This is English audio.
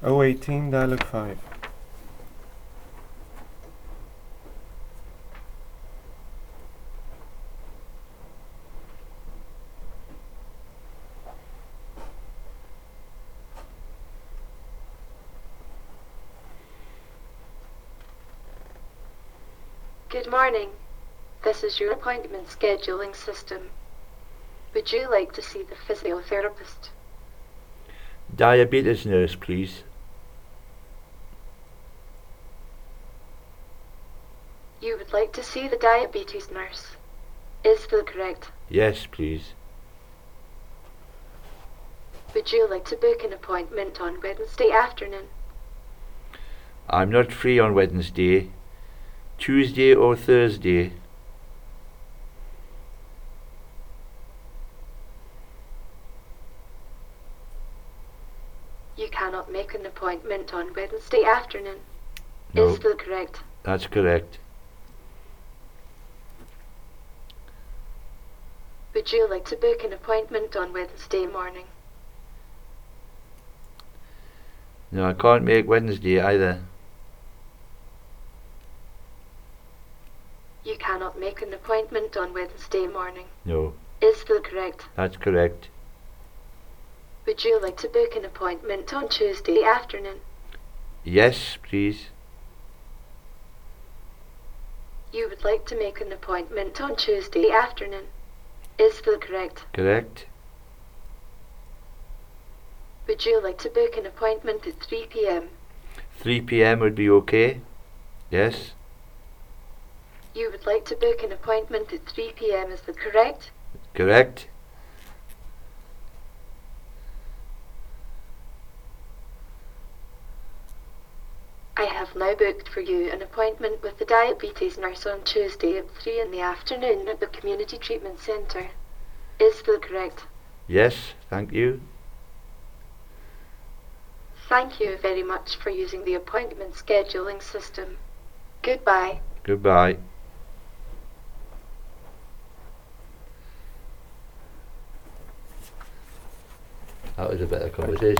018 dialogue 5. Good morning. This is your appointment scheduling system. Would you like to see the physiotherapist? Diabetes nurse, please. You would like to see the diabetes nurse. Is that correct? Yes, please. Would you like to book an appointment on Wednesday afternoon? I'm not free on Wednesday. Tuesday or Thursday. You cannot make an appointment on Wednesday afternoon. No, Is that correct? that's correct. Would you like to book an appointment on Wednesday morning? No, I can't make Wednesday either. You cannot make an appointment on Wednesday morning. No, Is that correct? that's correct. Would you like to book an appointment on Tuesday afternoon? Yes, please. You would like to make an appointment on Tuesday afternoon. Is that correct? Correct. Would you like to book an appointment at 3 p.m.? 3 p.m. would be okay. Yes, You would like to book an appointment at 3 p.m. Is that correct? correct. I have now booked for you an appointment with the diabetes nurse on Tuesday at 3 in the afternoon at the Community Treatment Centre. Is that correct? Yes, thank you. Thank you very much for using the appointment scheduling system. Goodbye. Goodbye. That was a better conversation.